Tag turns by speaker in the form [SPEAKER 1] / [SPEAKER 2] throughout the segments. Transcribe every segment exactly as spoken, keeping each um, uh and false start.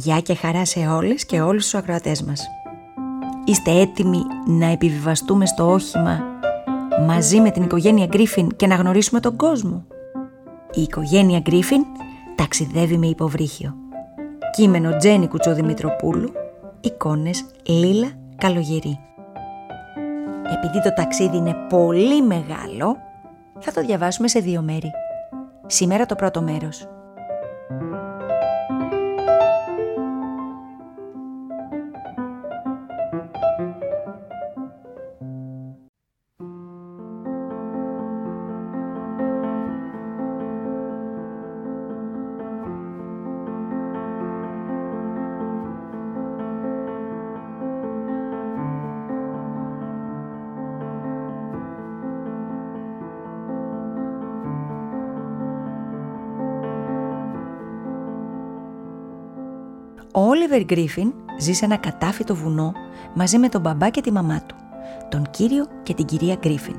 [SPEAKER 1] Γεια και χαρά σε όλες και όλους τους ακροατές μας. Είστε έτοιμοι να επιβιβαστούμε στο όχημα μαζί με την οικογένεια Γκρίφιν και να γνωρίσουμε τον κόσμο? Η οικογένεια Γκρίφιν ταξιδεύει με υποβρύχιο. Κείμενο Τζέννη Κουτσοδημητροπούλου, εικόνες Λίλα Καλογερή. Επειδή το ταξίδι είναι πολύ μεγάλο, θα το διαβάσουμε σε δύο μέρη. Σήμερα το πρώτο μέρος. Ο Όλιβερ Γκρίφιν ζει σε ένα κατάφυτο βουνό μαζί με τον μπαμπά και τη μαμά του, τον κύριο και την κυρία Γκρίφιν.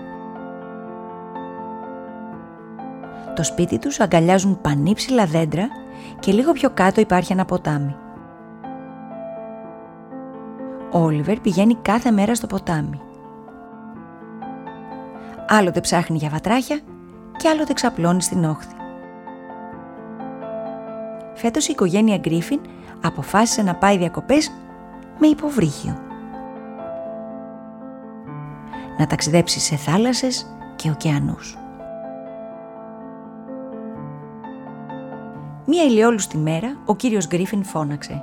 [SPEAKER 1] Το σπίτι τους αγκαλιάζουν πανύψηλα δέντρα και λίγο πιο κάτω υπάρχει ένα ποτάμι. Ο Όλιβερ πηγαίνει κάθε μέρα στο ποτάμι. Άλλοτε ψάχνει για βατράχια και άλλοτε ξαπλώνει στην όχθη. Φέτος η οικογένεια Γκρίφιν αποφάσισε να πάει διακοπές με υποβρύχιο. Να ταξιδέψει σε θάλασσες και ωκεανούς. Μία ηλιόλουστη μέρα ο κύριος Γκρίφιν φώναξε: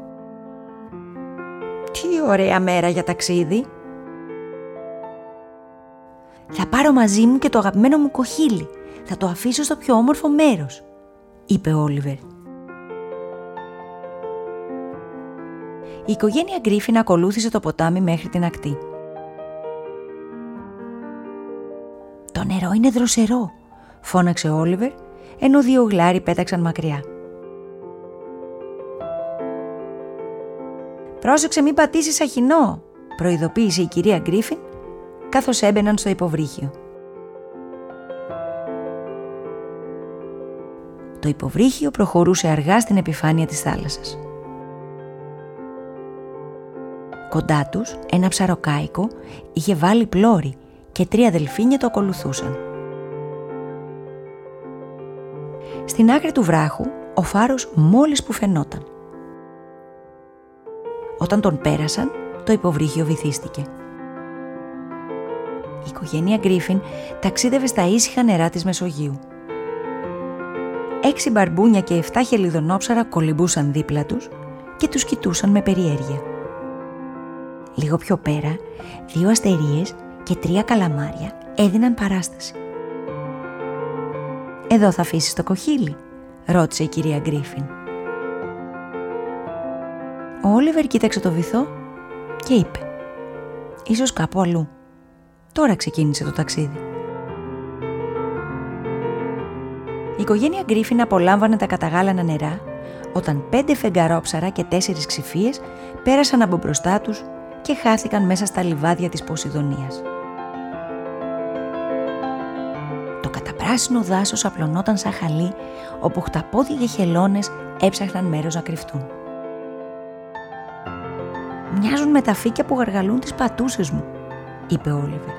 [SPEAKER 1] «Τι ωραία μέρα για ταξίδι! Θα πάρω μαζί μου και το αγαπημένο μου κοχύλι. Θα το αφήσω στο πιο όμορφο μέρος», είπε ο Όλιβερ. Η οικογένεια Γκρίφιν ακολούθησε το ποτάμι μέχρι την ακτή. «Το νερό είναι δροσερό», φώναξε ο Όλιβερ, ενώ δύο γλάροι πέταξαν μακριά. «Πρόσεξε μην πατήσεις αχινό», προειδοποίησε η κυρία Γκρίφιν, καθώς έμπαιναν στο υποβρύχιο. Το υποβρύχιο προχωρούσε αργά στην επιφάνεια της θάλασσας. Κοντά τους ένα ψαροκάικο είχε βάλει πλώρη και τρία δελφίνια το ακολουθούσαν. Στην άκρη του βράχου ο φάρος μόλις που φαινόταν. Όταν τον πέρασαν, το υποβρύχιο βυθίστηκε. Η οικογένεια Γκρίφιν ταξίδευε στα ήσυχα νερά της Μεσογείου. Έξι μπαρμπούνια και εφτά χελιδονόψαρα κολυμπούσαν δίπλα τους και τους κοιτούσαν με περιέργεια. Λίγο πιο πέρα, δύο αστερίες και τρία καλαμάρια έδιναν παράσταση. «Εδώ θα αφήσεις το κοχύλι?» ρώτησε η κυρία Γκρίφιν. Ο Όλιβερ κοίταξε το βυθό και είπε: «Ίσως κάπου αλλού. Τώρα ξεκίνησε το ταξίδι». Η οικογένεια Γκρίφιν απολάμβανε τα καταγάλανα νερά όταν πέντε φεγγαρόψαρα και τέσσερις ξυφίες πέρασαν από μπροστά τους και χάθηκαν μέσα στα λιβάδια της Ποσειδονίας. Το καταπράσινο δάσος απλωνόταν σαν χαλί, όπου χταπόδια και χελώνες έψαχναν μέρος να κρυφτούν. «Μοιάζουν με τα φύκια που γαργαλούν τις πατούσες μου», είπε ο Όλιβερ.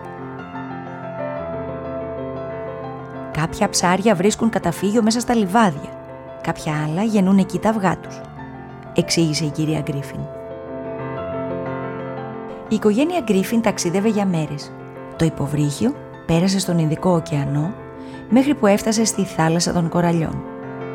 [SPEAKER 1] «Κάποια ψάρια βρίσκουν καταφύγιο μέσα στα λιβάδια, κάποια άλλα γεννούν εκεί τα αυγά τους», εξήγησε η κυρία Γκρίφιν. Η οικογένεια Γκρίφιν ταξίδευε για μέρες. Το υποβρύχιο πέρασε στον Ινδικό ωκεανό μέχρι που έφτασε στη θάλασσα των κοραλιών.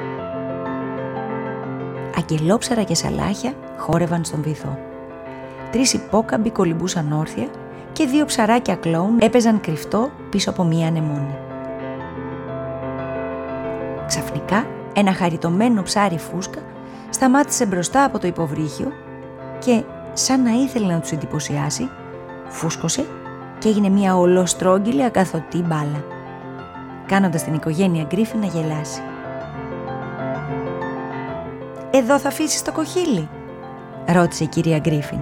[SPEAKER 1] Αγγελόψαρα και σαλάχια χόρευαν στον βυθό. Τρεις υπόκαμποι κολυμπούσαν όρθια και δύο ψαράκια κλόουν έπαιζαν κρυφτό πίσω από μία ανεμόνη. Ξαφνικά ένα χαριτωμένο ψάρι φούσκα σταμάτησε μπροστά από το υποβρύχιο και, σαν να ήθελε να τους εντυπωσιάσει, φούσκωσε και έγινε μια ολοστρόγγυλη ακαθωτή μπάλα, κάνοντας την οικογένεια Γκρίφιν να γελάσει. «Εδώ θα αφήσεις το κοχύλι?» ρώτησε η κυρία Γκρίφιν.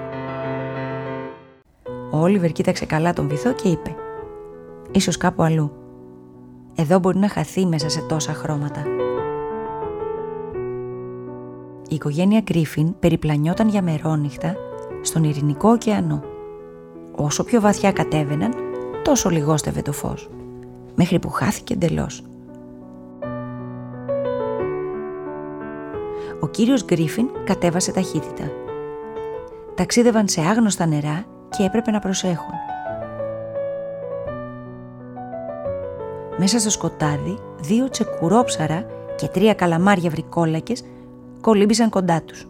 [SPEAKER 1] Ο Όλιβερ κοίταξε καλά τον βυθό και είπε: «Ίσως κάπου αλλού. Εδώ μπορεί να χαθεί μέσα σε τόσα χρώματα». Η οικογένεια Γκρίφιν περιπλανιόταν για μερόνυχτα στον Ειρηνικό ωκεανό. Όσο πιο βαθιά κατέβαιναν, τόσο λιγόστευε το φως, μέχρι που χάθηκε εντελώς. Ο κύριος Γκρίφιν κατέβασε ταχύτητα. Ταξίδευαν σε άγνωστα νερά και έπρεπε να προσέχουν. Μέσα στο σκοτάδι, δύο τσεκουρόψαρα και τρία καλαμάρια βρικόλακες κολύμπησαν κοντά τους.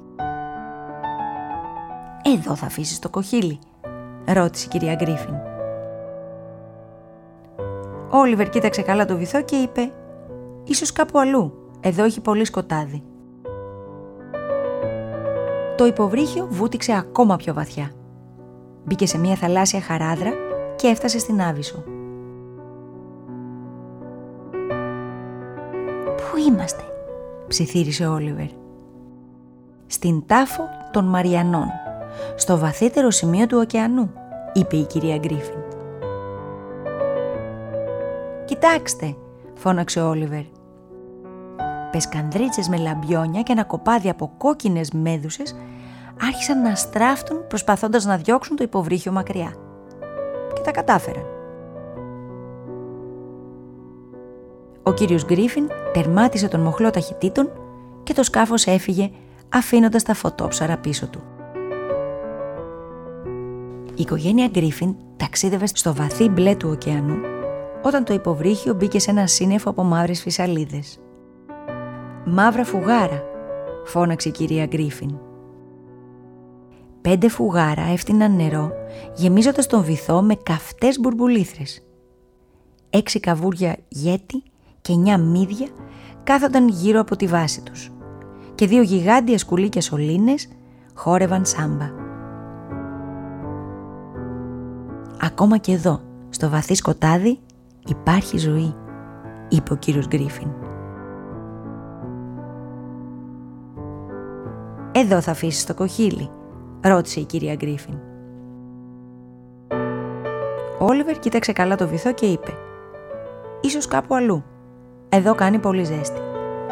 [SPEAKER 1] «Εδώ θα αφήσεις το κοχύλι?» ρώτησε η κυρία Γκρίφιν. Ο Όλιβερ κοίταξε καλά το βυθό και είπε «Ίσως κάπου αλλού, εδώ έχει πολύ σκοτάδι». Το υποβρύχιο βούτυξε ακόμα πιο βαθιά. Μπήκε σε μια θαλάσσια χαράδρα και έφτασε στην Άβυσσο. «Πού είμαστε?» ψιθύρισε ο Όλιβερ. «Στην τάφο των Μαριανών, στο βαθύτερο σημείο του ωκεανού», είπε η κυρία Γκρίφιν. «Κοιτάξτε», φώναξε ο Όλιβερ. Πεσκανδρίτσες με λαμπιόνια και ένα κοπάδι από κόκκινες μέδουσες άρχισαν να στράφτουν προσπαθώντας να διώξουν το υποβρύχιο μακριά. Και τα κατάφεραν. Ο κύριος Γκρίφιν τερμάτισε τον μοχλό ταχυτήτων και το σκάφος έφυγε αφήνοντας τα φωτόψαρα πίσω του. Η οικογένεια Γκρίφιν ταξίδευε στο βαθύ μπλε του ωκεανού όταν το υποβρύχιο μπήκε σε ένα σύννεφο από μαύρες φυσαλίδες. «Μαύρα φουγάρα», φώναξε η κυρία Γκρίφιν. Πέντε φουγάρα έφτυναν νερό γεμίζοντας τον βυθό με καυτές μπουρμπουλήθρες. Έξι καβούρια γέτη και εννιά μύδια κάθονταν γύρω από τη βάση τους και δύο γιγάντια σκουλίκια σωλήνες χόρευαν σάμπα. «Ακόμα και εδώ, στο βαθύ σκοτάδι, υπάρχει ζωή», είπε ο κύριος Γκρίφιν. «Εδώ θα αφήσεις το κοχύλι?» ρώτησε η κυρία Γκρίφιν. Ο Όλιβερ κοίταξε καλά το βυθό και είπε «Ίσως κάπου αλλού. Εδώ κάνει πολύ ζέστη».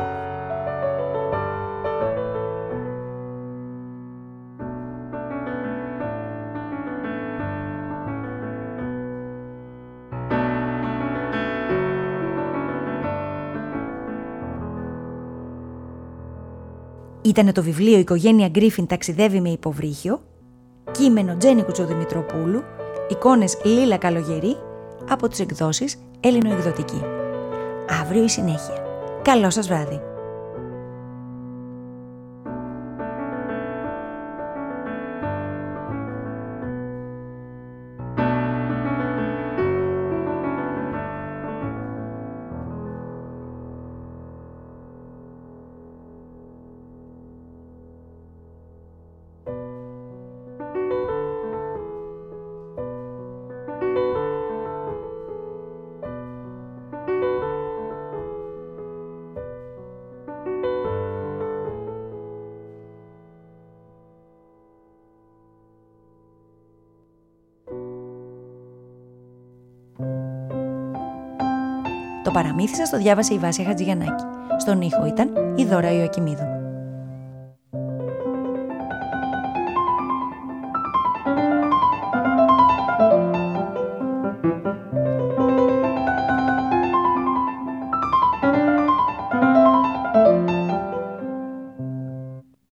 [SPEAKER 1] Ήτανε το βιβλίο «Η οικογένεια Γκρίφιν ταξιδεύει με υποβρύχιο», κείμενο Τζέννη Κουτσοδημητροπούλου, εικόνες Λίλα Καλογερή, από τις εκδόσεις Ελληνοεκδοτική. Αύριο η συνέχεια. Καλό σας βράδυ. Το παραμύθι σας το διάβασε η Βάσια Χατζηγιαννάκη. Στον ήχο ήταν η Δώρα Ιωακημίδου.